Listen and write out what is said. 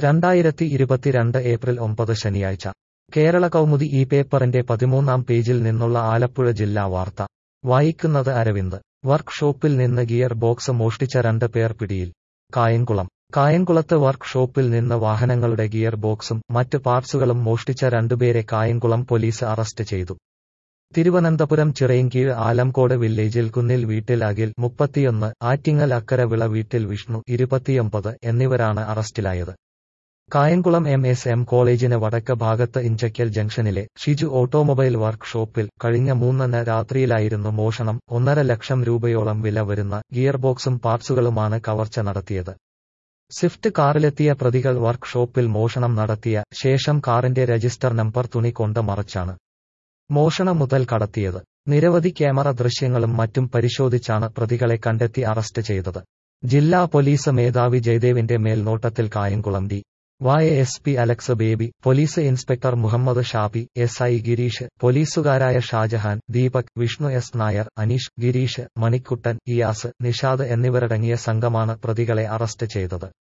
2022 April 9 ശനിയാഴ്ച കേരള കൗമുദി ഈ പേപ്പറിന്റെ 13-ാം പേജിൽ നിന്നുള്ള ആലപ്പുഴ ജില്ലാ വാർത്ത വായിക്കുന്നത് അരവിന്ദ്. വർക്ക് ഷോപ്പിൽ നിന്ന് ഗിയർ ബോക്സ് മോഷ്ടിച്ച 2 പേർ പിടിയിൽ. കായംകുളത്ത് വർക്ക് ഷോപ്പിൽ നിന്ന് വാഹനങ്ങളുടെ ഗിയർ ബോക്സും മറ്റ് പാർട്സുകളും മോഷ്ടിച്ച 2 പേരെ കായംകുളം പോലീസ് അറസ്റ്റ് ചെയ്തു. തിരുവനന്തപുരം ചിറയിൻകീഴ് ആലംകോട് വില്ലേജിൽ കുന്നിൽ വീട്ടിൽ അഖിൽ 31, ആറ്റിങ്ങൽ അക്കരവിള വീട്ടിൽ വിഷ്ണു 29 എന്നിവരാണ് അറസ്റ്റിലായത്. കായംകുളം MSM കോളേജിന് വടക്ക് ഭാഗത്ത് ഇഞ്ചക്കൽ ജംഗ്ഷനിലെ ഷിജു ഓട്ടോമൊബൈൽ വർക്ക് ഷോപ്പിൽ കഴിഞ്ഞ 3-ന് രാത്രിയിലായിരുന്നു മോഷണം. 1.5 ലക്ഷം രൂപയോളം വില വരുന്ന ഗിയർബോക്സും പാർട്സുകളുമാണ് കവർച്ച നടത്തിയത്. സ്വിഫ്റ്റ് കാറിലെത്തിയ പ്രതികൾ വർക്ക് ഷോപ്പിൽ മോഷണം നടത്തിയ ശേഷം കാറിന്റെ രജിസ്റ്റർ നമ്പർ തുണി കൊണ്ട് മറച്ചാണ് മോഷണം മുതൽ കടത്തിയത്. നിരവധി ക്യാമറ ദൃശ്യങ്ങളും മറ്റും പരിശോധിച്ചാണ് പ്രതികളെ കണ്ടെത്തി അറസ്റ്റ് ചെയ്തത്. ജില്ലാ പോലീസ് മേധാവി ജയദേവിന്റെ മേൽനോട്ടത്തിൽ Kayamkulam DY SP Alex Baby, police inspector Muhammad Shabi, SI Girish, പോലീസുകാരായ ഷാജഹാൻ, ദീപക്, വിഷ്ണു S നായർ, അനീഷ്, ഗിരീഷ്, മണിക്കുട്ടൻ, ഇയാസ്, നിഷാദ് എന്നിവരടങ്ങിയ സംഘമാണ് പ്രതികളെ അറസ്റ്റ് ചെയ്തത്.